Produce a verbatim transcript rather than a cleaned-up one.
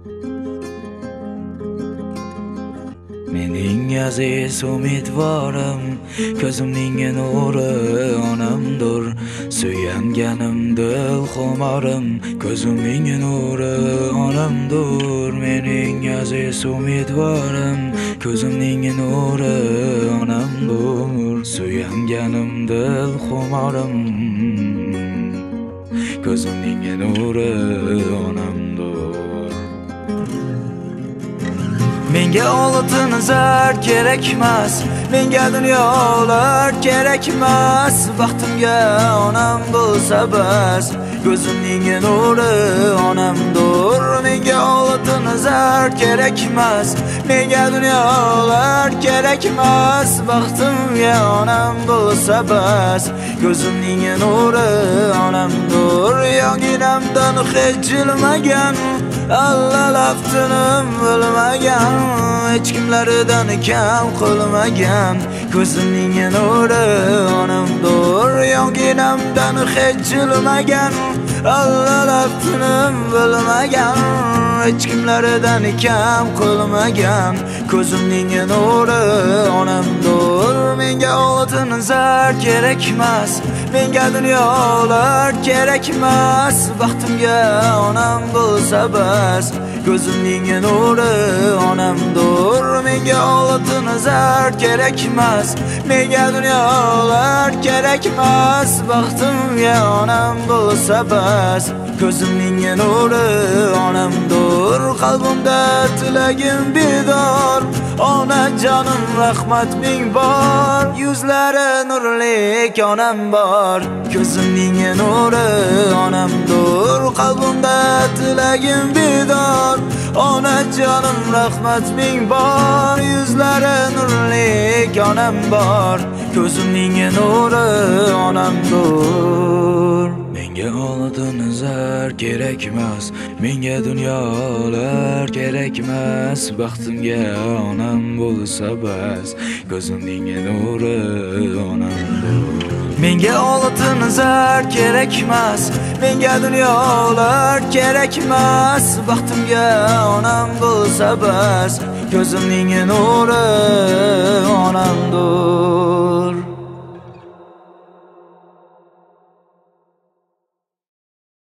Mening aziz umidvorim, ko'zimning nuri onamdir. Suyanganim dil xumorim, ko'zimning nuri onamdir. Mening aziz umidvorim, ko'zimning nuri onamdir. Suyanganim dil xumorim, ko'zimning nuri onamdir. Menga oltin zar kerakmas, menga dunyolar kerakmas. Baxtimga onam bo'lsa bas, ko'zimning nuri onamdir. Menga oltin zar kerakmas, menga dunyolar kerakmas. Baxtimga onam bo'lsa bas, ko'zimning nuri onamdir. Yonginamdan hech jilmagan, Allah laftinim bilmagan, hech kimlardan kam qolmagan, ko'zimning nuri onamdir. Yonginamdan hech jilmagan, Allah laftinim bilmagan, hech kimlardan kam qolmagan, ko'zimning nuri onamdir. Menga oltin zar kerakmas, menga dunyolar kerakmas. Baxtimga onam bo'lsa bas, ko'zimning nuri onamdir. Menga oltin zar kerakmas, menga dunyolar kerakmas. Baxtimga onam bo'lsa bas, ko'zimning nuri onamdir. Qalbimda tilagim bedor, onajonim rahmat ming bor. Yuzlari nurlik onam bor, ko'zimning nuri onamdir. Qalbimda tilagim bedor, onajonim rahmat ming bor. Yuzlari nurlik onam bor, ko'zimning nuri onamdir. Menga oltin zar kerakmas, menga dunyolar kerakmas. Baxtimga onam bo'lsa bas, ko'zimning nuri onamdir. Menga oltin zar kerakmas, menga dunyolar kerakmas. Baxtimga onam bo'lsa bas, ko'zimning nuri onamdir.